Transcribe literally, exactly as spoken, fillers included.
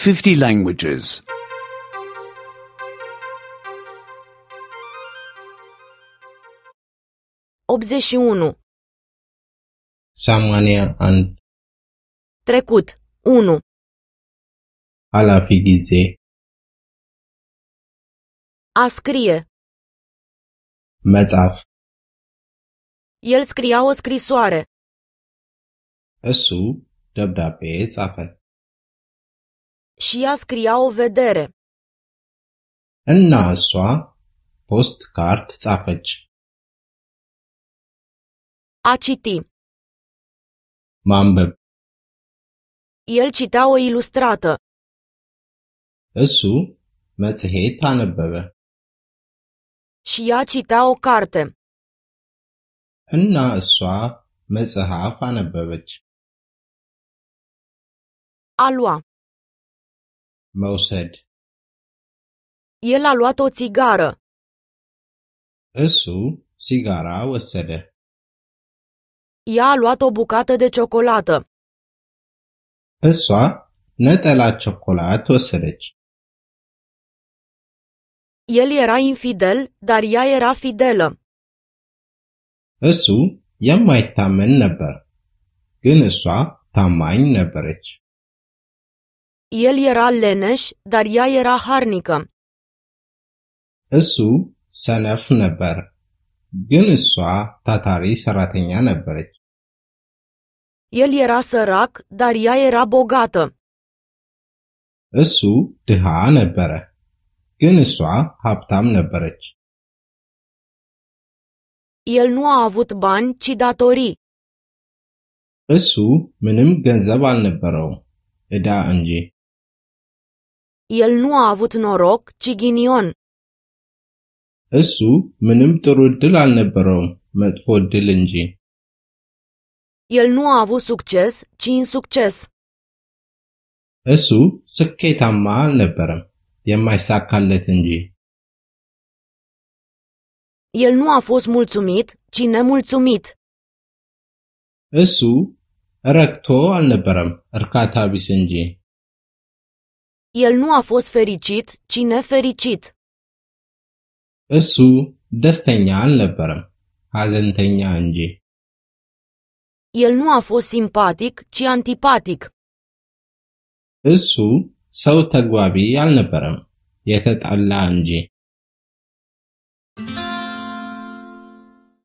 fifty languages. optzeci și unu. ሰማንያ አንድ Trecut. unu. ኃላፊ ጊዜ A scrie. መጻፍ El scria o scrisoare. እሱ ደብዳቤ ጻፈ Și ea scria o vedere. እና እሷ ፖስት ካርድ ጻፈች A citi. ማንበብ El citea o ilustrată. እሱ መጽሔት አነበበ Și ea citea o carte. እና እሷ መጽሐፍ አነበበች A lua. መውሰድ El a luat o țigară. እሱ ሲጋራ ወሰደ Ea a luat o bucată de ciocolată. እሷ ነጠላ ቾኮላት ወሰደች El era infidel, dar ea era fidelă. እሱ የማይታመን ነበር ግን እሷ ታማኝ ነበረች El era leneș, dar ea era harnică. እሱ ሰነፍ ነበር ግን እሷ ታታሪ ሰራተኛ ነበረች El era sărac, dar ea era bogată. እሱ ድሃ ነበረ ግን እሷ ሀብታም ነበረች El nu a avut bani, ci datorii. እሱ ምንም ገንዘብ አልነበረውም ዕዳ እንጂ El nu a avut noroc, ci ghinion. እሱ ምንም ጥሩ ዕድል አልነበረውም መጥፎ ዕድል እንጂ El nu a avut succes, ci insucces. እሱ ስኬታማ አልነበረም የማይሳካለት እንጂ El nu a fost mulțumit, ci nemulțumit. እሱ ረክቶ አልነበረም እርካታ ቢስ እንጂ El nu a fost fericit, ci nefericit. እሱ ደስተኛ አልነበረም ሐዘንተኛ እንጂ El nu a fost simpatic, ci antipatic. እሱ ሰው ተግባቢ አልነበረም የተጣላ እንጂ